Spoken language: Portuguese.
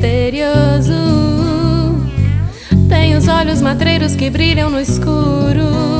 misterioso. Tem os olhos matreiros que brilham no escuro.